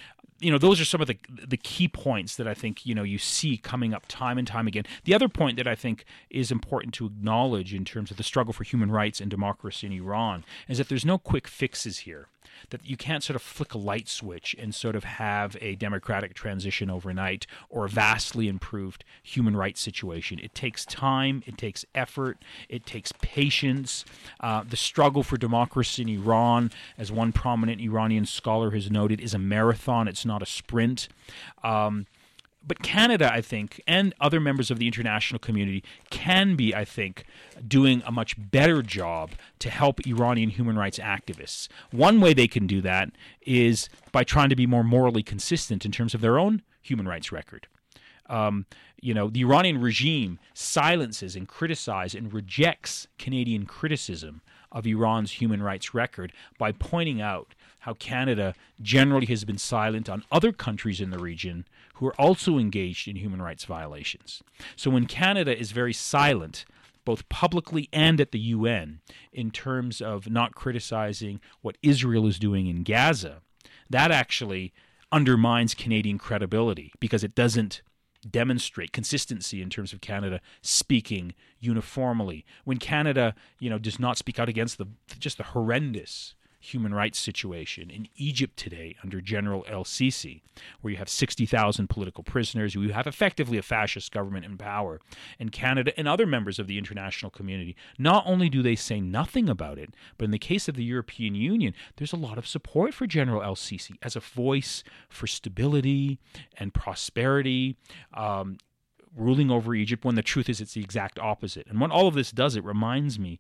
you know, those are some of the the key points that I think, you know, you see coming up time and time again. The other point that I think is important to acknowledge in terms of the struggle for human rights and democracy in Iran is that there's no quick fixes here, that you can't sort of flick a light switch and sort of have a democratic transition overnight or a vastly improved human rights situation. It takes time, it takes effort, it takes patience. Uh, the struggle for democracy in Iran, as one prominent Iranian scholar has noted, is a marathon. It's not a sprint. Um, But Canada, I think, and other members of the international community can be, I think, doing a much better job to help Iranian human rights activists. One way they can do that is by trying to be more morally consistent in terms of their own human rights record. Um, you know, the Iranian regime silences and criticizes and rejects Canadian criticism of Iran's human rights record by pointing out how Canada generally has been silent on other countries in the region who are also engaged in human rights violations. So when Canada is very silent, both publicly and at the U N, in terms of not criticizing what Israel is doing in Gaza, that actually undermines Canadian credibility because it doesn't demonstrate consistency in terms of Canada speaking uniformly. When Canada, you know, does not speak out against the just the horrendous human rights situation in Egypt today under General el-Sisi, where you have sixty thousand political prisoners, you have effectively a fascist government in power, and Canada and other members of the international community, not only do they say nothing about it, but in the case of the European Union, there's a lot of support for General el-Sisi as a voice for stability and prosperity, um, ruling over Egypt, when the truth is it's the exact opposite. And when all of this does, it reminds me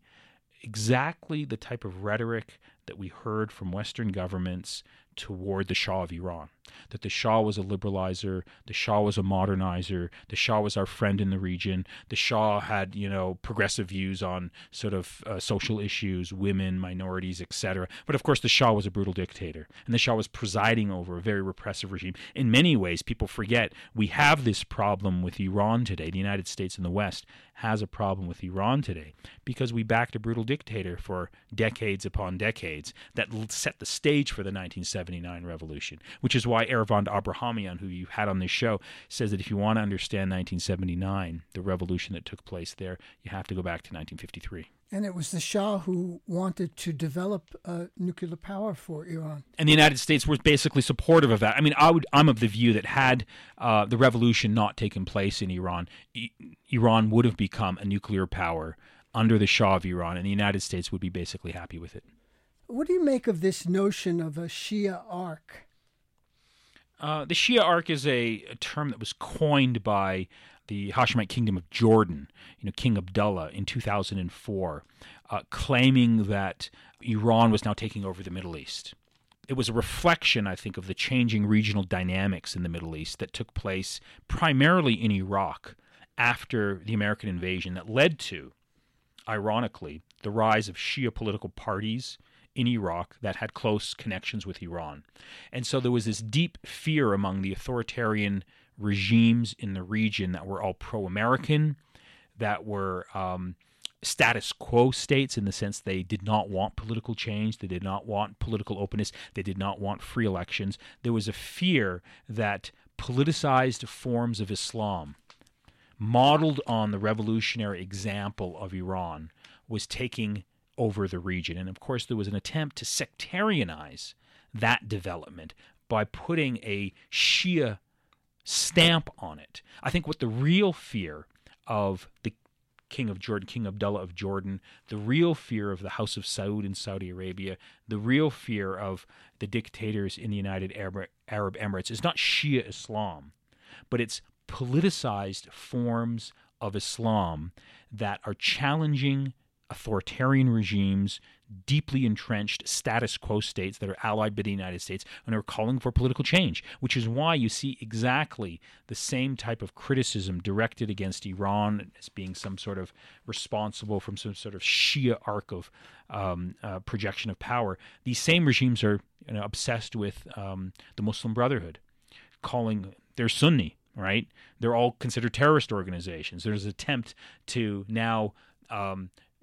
exactly the type of rhetoric that we heard from Western governments toward the Shah of Iran, that the Shah was a liberalizer, the Shah was a modernizer, the Shah was our friend in the region, the Shah had, you know, progressive views on sort of uh, social issues, women, minorities, et cetera. But of course, the Shah was a brutal dictator, and the Shah was presiding over a very repressive regime. In many ways, people forget we have this problem with Iran today. The United States and the West has a problem with Iran today because we backed a brutal dictator for decades upon decades that set the stage for the nineteen seventy-nine revolution, which is why Ervand Abrahamian, who you had on this show, says that if you want to understand nineteen seventy-nine, the revolution that took place there, you have to go back to nineteen fifty-three. And it was the Shah who wanted to develop uh, nuclear power for Iran. And the United States was basically supportive of that. I mean, I would, I'm of the view that had uh, the revolution not taken place in Iran, I- Iran would have become a nuclear power under the Shah of Iran, and the United States would be basically happy with it. What do you make of this notion of a Shia arc? Uh, the Shia arc is a, a term that was coined by the Hashemite Kingdom of Jordan, you know, King Abdullah in two thousand four, uh, claiming that Iran was now taking over the Middle East. It was a reflection, I think, of the changing regional dynamics in the Middle East that took place primarily in Iraq after the American invasion that led to, ironically, the rise of Shia political parties in Iraq that had close connections with Iran. And so there was this deep fear among the authoritarian regimes in the region that were all pro-American, that were um, status quo states in the sense they did not want political change, they did not want political openness, they did not want free elections. There was a fear that politicized forms of Islam, modeled on the revolutionary example of Iran, was taking over the region. And of course, there was an attempt to sectarianize that development by putting a Shia stamp on it. I think what the real fear of the King of Jordan, King Abdullah of Jordan, the real fear of the House of Saud in Saudi Arabia, the real fear of the dictators in the United Arab, Arab Emirates is not Shia Islam, but it's politicized forms of Islam that are challenging authoritarian regimes, deeply entrenched status quo states that are allied by the United States and are calling for political change, which is why you see exactly the same type of criticism directed against Iran as being some sort of responsible from some sort of Shia arc of um, uh, projection of power. These same regimes are, you know, obsessed with um, the Muslim Brotherhood, calling they're Sunni, right? They're all considered terrorist organizations. There's an attempt to now um,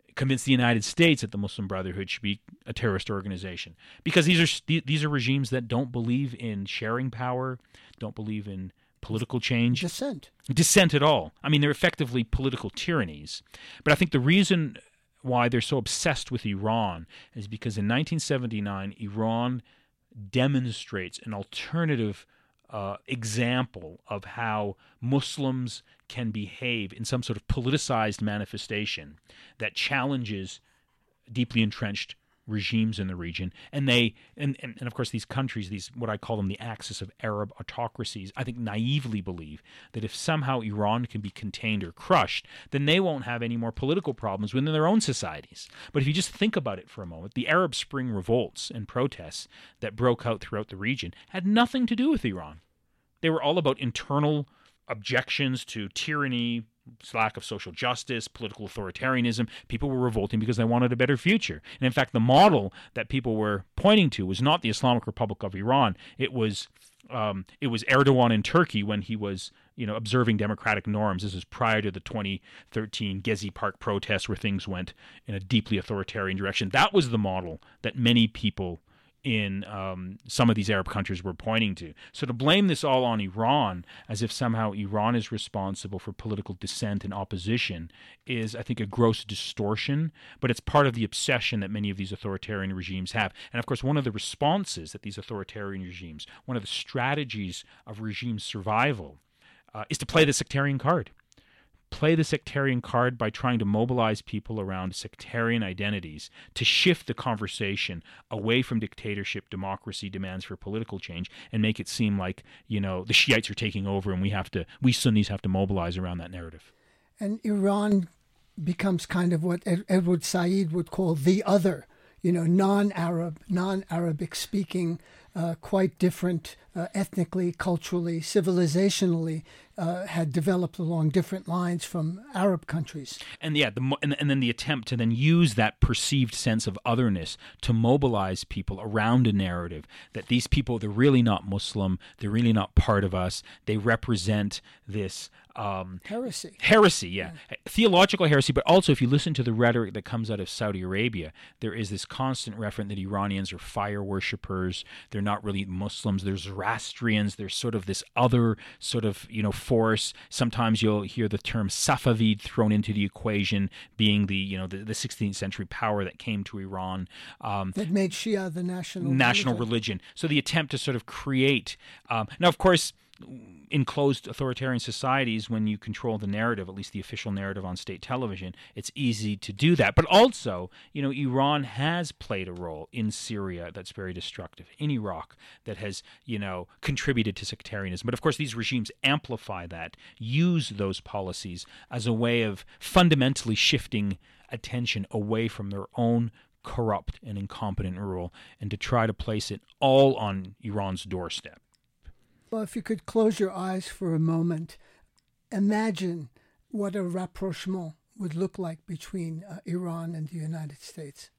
convince the United States that the Muslim Brotherhood should be a terrorist organization, because these are these are regimes that don't believe in sharing power, don't believe in political change, dissent, dissent at all. I mean, they're effectively political tyrannies. But I think the reason why they're so obsessed with Iran is because in nineteen seventy-nine, Iran demonstrates an alternative uh, example of how Muslims can behave in some sort of politicized manifestation that challenges deeply entrenched regimes in the region. And they, and, and, and of course these countries, these what I call them the axis of Arab autocracies, I think naively believe that if somehow Iran can be contained or crushed, then they won't have any more political problems within their own societies. But if you just think about it for a moment, the Arab Spring revolts and protests that broke out throughout the region had nothing to do with Iran. They were all about internal objections to tyranny, lack of social justice, political authoritarianism. People were revolting because they wanted a better future. And in fact, the model that people were pointing to was not the Islamic Republic of Iran. It was um, it was Erdogan in Turkey when he was, you know, observing democratic norms. This was prior to the twenty thirteen Gezi Park protests, where things went in a deeply authoritarian direction. That was the model that many people in um, some of these Arab countries were pointing to. So to blame this all on Iran, as if somehow Iran is responsible for political dissent and opposition, is, I think, a gross distortion, but it's part of the obsession that many of these authoritarian regimes have. And of course, one of the responses that these authoritarian regimes, one of the strategies of regime survival, uh, is to play the sectarian card. Play the sectarian card by trying to mobilize people around sectarian identities to shift the conversation away from dictatorship, democracy, demands for political change, and make it seem like, you know, the Shiites are taking over and we have to, we Sunnis have to mobilize around that narrative. And Iran becomes kind of what Ed- Edward Said would call the other, you know, non-Arab, non-Arabic speaking, uh, quite different uh, ethnically, culturally, civilizationally, uh, had developed along different lines from Arab countries. And yeah, the, and, and then the attempt to then use that perceived sense of otherness to mobilize people around a narrative that these people, they're really not Muslim, they're really not part of us, they represent this Um, heresy. Heresy, yeah. yeah. Theological heresy, but also if you listen to the rhetoric that comes out of Saudi Arabia, there is this constant reference that Iranians are fire worshippers, they're not really Muslims, there's Zoroastrians, there's sort of this other sort of, you know, force. Sometimes you'll hear the term Safavid thrown into the equation, being the, you know, the, the sixteenth century power that came to Iran. Um, that made Shia the national national religion. religion. So the attempt to sort of create, um, now of course, in closed authoritarian societies, when you control the narrative, at least the official narrative on state television, it's easy to do that. But also, you know, Iran has played a role in Syria that's very destructive, in Iraq that has, you know, contributed to sectarianism. But of course, these regimes amplify that, use those policies as a way of fundamentally shifting attention away from their own corrupt and incompetent rule and to try to place it all on Iran's doorstep. Well, if you could close your eyes for a moment, imagine what a rapprochement would look like between uh, Iran and the United States.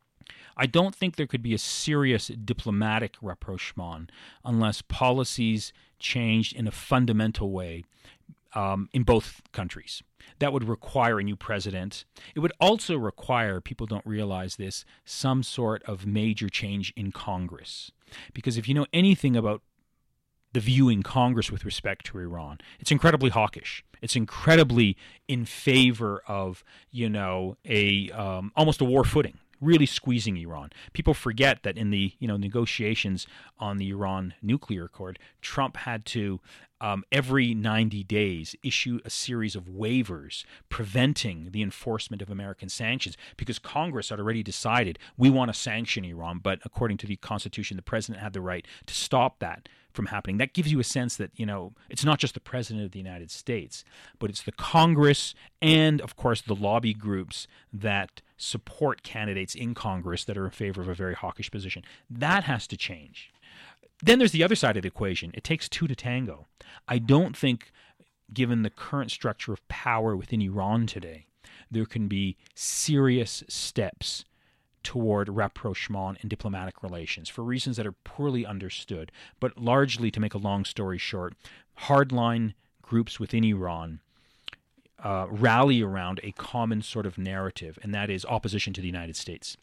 I don't think there could be a serious diplomatic rapprochement unless policies changed in a fundamental way um, in both countries. That would require a new president. It would also require, people don't realize this, some sort of major change in Congress. Because if you know anything about the view in Congress with respect to Iran, it's incredibly hawkish. It's incredibly in favor of, you know, a um, almost a war footing, really squeezing Iran. People forget that in the, you know, negotiations on the Iran nuclear accord, Trump had to um, every ninety days issue a series of waivers preventing the enforcement of American sanctions because Congress had already decided we want to sanction Iran, but according to the Constitution, the president had the right to stop that from happening. That gives you a sense that, you know, it's not just the president of the United States, but it's the Congress and, of course, the lobby groups that support candidates in Congress that are in favor of a very hawkish position. That has to change. Then there's the other side of the equation. It takes two to tango. I don't think, given the current structure of power within Iran today, there can be serious steps toward rapprochement and diplomatic relations for reasons that are poorly understood. But largely, to make a long story short, hardline groups within Iran uh, rally around a common sort of narrative, and that is opposition to the United States.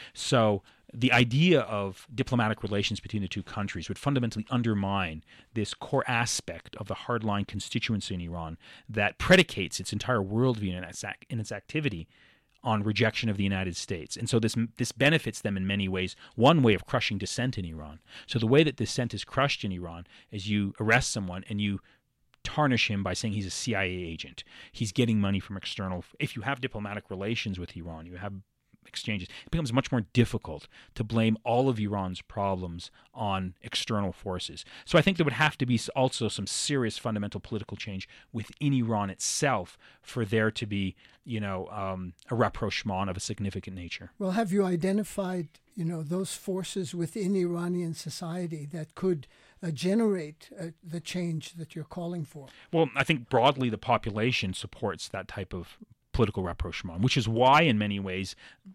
So the idea of diplomatic relations between the two countries would fundamentally undermine this core aspect of the hardline constituency in Iran that predicates its entire worldview and its, ac- and its activity on rejection of the United States. And so this this benefits them in many ways. One way of crushing dissent in Iran. So the way that dissent is crushed in Iran is you arrest someone and you tarnish him by saying he's a C I A agent. He's getting money from external. If you have diplomatic relations with Iran, you have exchanges, it becomes much more difficult to blame all of Iran's problems on external forces. So I think there would have to be also some serious fundamental political change within Iran itself for there to be, you know, um, a rapprochement of a significant nature. Well, have you identified, you know, those forces within Iranian society that could uh, generate uh, the change that you're calling for? Well, I think broadly the population supports that type of political rapprochement, which is why in many ways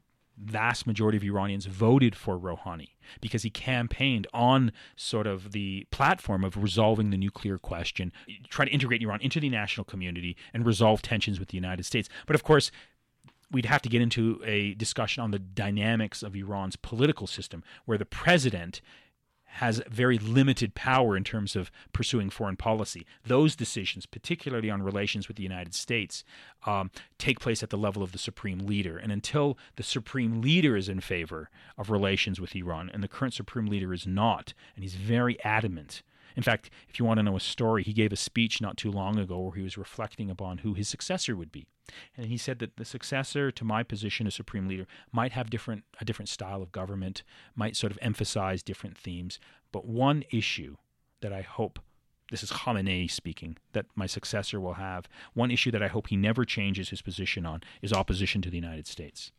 vast majority of Iranians voted for Rouhani, because he campaigned on sort of the platform of resolving the nuclear question, try to integrate Iran into the national community and resolve tensions with the United States. But of course, we'd have to get into a discussion on the dynamics of Iran's political system, where the president has very limited power in terms of pursuing foreign policy. Those decisions, particularly on relations with the United States, um, take place at the level of the supreme leader. And until the supreme leader is in favor of relations with Iran, and the current supreme leader is not, and he's very adamant. In fact, if you want to know a story, he gave a speech not too long ago where he was reflecting upon who his successor would be. And he said that the successor to my position as supreme leader might have different a different style of government, might sort of emphasize different themes. But one issue that I hope, this is Khamenei speaking, that my successor will have, one issue that I hope he never changes his position on is opposition to the United States.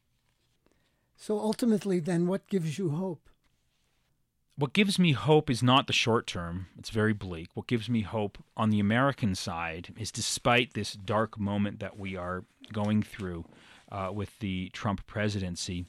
So ultimately, then, what gives you hope? What gives me hope is not the short term. It's very bleak. What gives me hope on the American side is, despite this dark moment that we are going through uh, with the Trump presidency,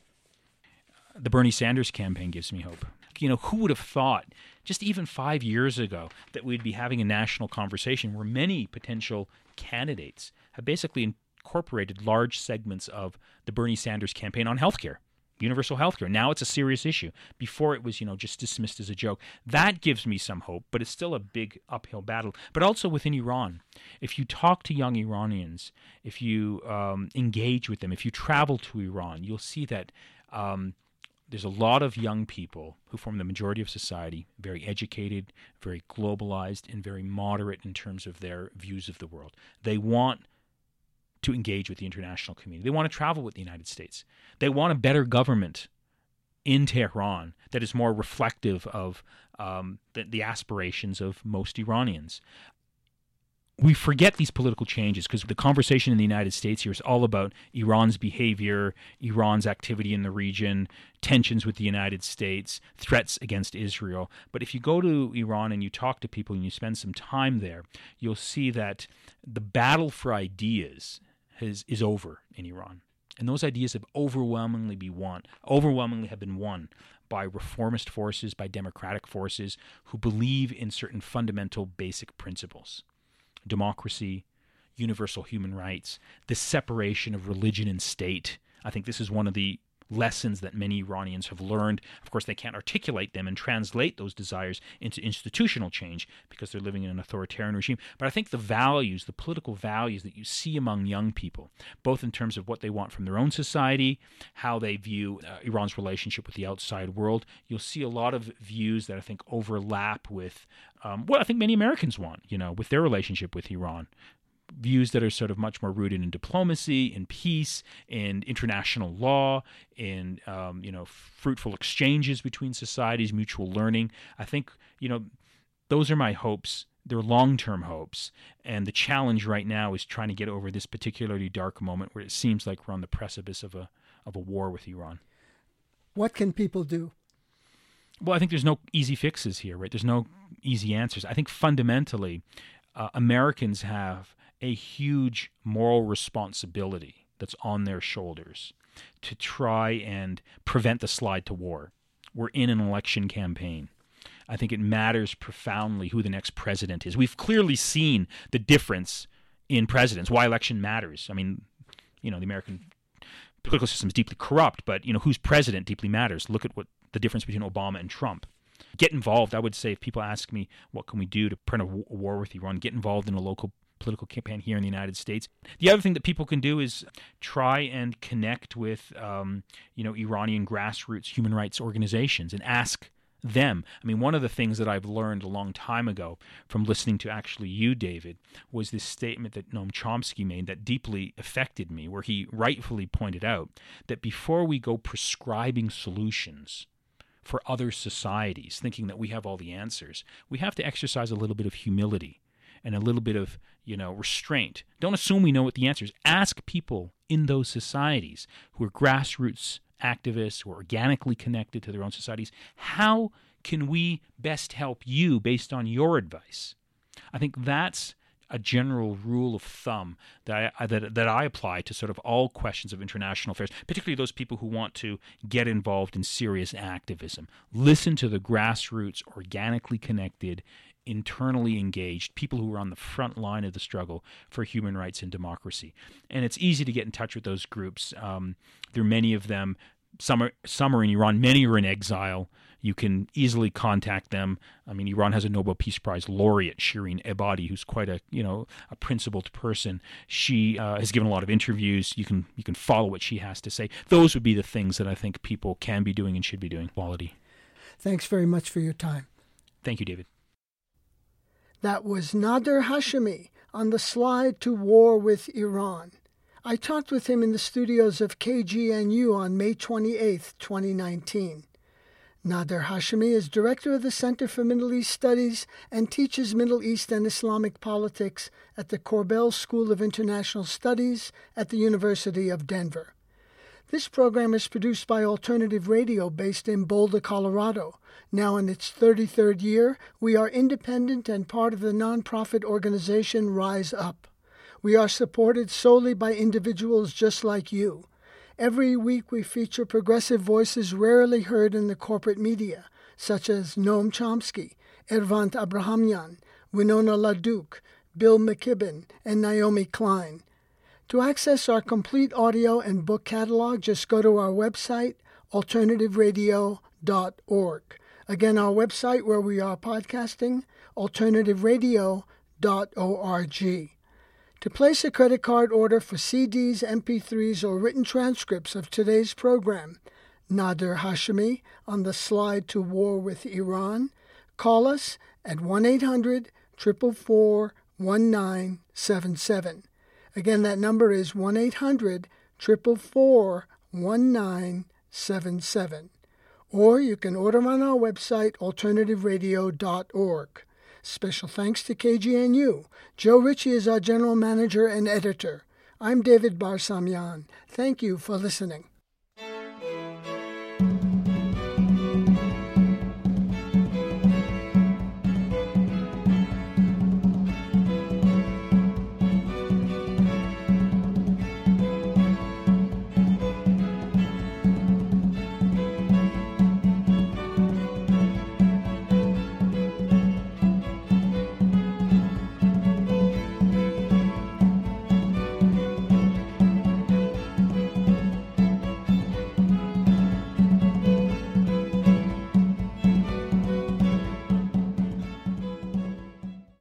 the Bernie Sanders campaign gives me hope. You know, who would have thought just even five years ago that we'd be having a national conversation where many potential candidates have basically incorporated large segments of the Bernie Sanders campaign on healthcare. Universal healthcare. Now it's a serious issue. Before it was, you know, just dismissed as a joke. That gives me some hope, but it's still a big uphill battle. But also within Iran, if you talk to young Iranians, if you um, engage with them, if you travel to Iran, you'll see that um, there's a lot of young people who form the majority of society, very educated, very globalized, and very moderate in terms of their views of the world. They want to engage with the international community. They want to travel with the United States. They want a better government in Tehran that is more reflective of um, the, the aspirations of most Iranians. We forget these political changes because the conversation in the United States here is all about Iran's behavior, Iran's activity in the region, tensions with the United States, threats against Israel. But if you go to Iran and you talk to people and you spend some time there, you'll see that the battle for ideas has, is over in Iran. And those ideas have overwhelmingly been won, overwhelmingly have been won by reformist forces, by democratic forces who believe in certain fundamental basic principles. Democracy, universal human rights, the separation of religion and state. I think this is one of the lessons that many Iranians have learned. Of course, they can't articulate them and translate those desires into institutional change because they're living in an authoritarian regime. But I think the values, the political values that you see among young people, both in terms of what they want from their own society, how they view uh, Iran's relationship with the outside world, you'll see a lot of views that I think overlap with um, what I think many Americans want, you know, with their relationship with Iran. Views that are sort of much more rooted in diplomacy, in peace, in international law, in um, you know, fruitful exchanges between societies, mutual learning. I think, you know, those are my hopes. They're long-term hopes, and the challenge right now is trying to get over this particularly dark moment where it seems like we're on the precipice of a of a war with Iran. What can people do? Well, I think there's no easy fixes here, right? There's no easy answers. I think fundamentally, uh, Americans have a huge moral responsibility that's on their shoulders to try and prevent the slide to war. We're in an election campaign. I think it matters profoundly who the next president is. We've clearly seen the difference in presidents, why election matters. I mean, you know, the American political system is deeply corrupt, but, you know, who's president deeply matters. Look at what the difference between Obama and Trump. Get involved. I would say if people ask me, what can we do to prevent a war with Iran, get involved in a local political campaign here in the United States. The other thing that people can do is try and connect with, um, you know, Iranian grassroots human rights organizations and ask them. I mean, one of the things that I've learned a long time ago from listening to actually you, David, was this statement that Noam Chomsky made that deeply affected me, where he rightfully pointed out that before we go prescribing solutions for other societies, thinking that we have all the answers, we have to exercise a little bit of humility and a little bit of, you know, restraint. Don't assume we know what the answer is. Ask people in those societies who are grassroots activists, who are organically connected to their own societies, how can we best help you based on your advice? I think that's a general rule of thumb that I, that, that I apply to sort of all questions of international affairs, particularly those people who want to get involved in serious activism. Listen to the grassroots, organically connected, internally engaged, people who are on the front line of the struggle for human rights and democracy. And it's easy to get in touch with those groups. Um, there are many of them. Some are, some are in Iran. Many are in exile. You can easily contact them. I mean, Iran has a Nobel Peace Prize laureate, Shireen Ebadi, who's quite a, you know, a principled person. She uh, has given a lot of interviews. You can you can follow what she has to say. Those would be the things that I think people can be doing and should be doing. Quality. Thanks very much for your time. Thank you, David. That was Nader Hashemi on the slide to war with Iran. I talked with him in the studios of K G N U on May twenty-eighth, twenty nineteen. Nader Hashemi is director of the Center for Middle East Studies and teaches Middle East and Islamic politics at the Korbel School of International Studies at the University of Denver. This program is produced by Alternative Radio based in Boulder, Colorado. Now in its thirty-third year, we are independent and part of the nonprofit organization Rise Up. We are supported solely by individuals just like you. Every week we feature progressive voices rarely heard in the corporate media, such as Noam Chomsky, Ervant Abrahamyan, Winona LaDuke, Bill McKibben, and Naomi Klein. To access our complete audio and book catalog, just go to our website, alternative radio dot org. Again, our website where we are podcasting, alternative radio dot org. To place a credit card order for C Ds, M P threes, or written transcripts of today's program, Nader Hashemi on the slide to war with Iran, call us at one eight hundred, four four four, one nine seven seven. Again, that number is one eight hundred, four four four, one nine seven seven. Or you can order on our website, alternative radio dot org. Special thanks to K G N U. Joe Ritchie is our general manager and editor. I'm David Barsamian. Thank you for listening.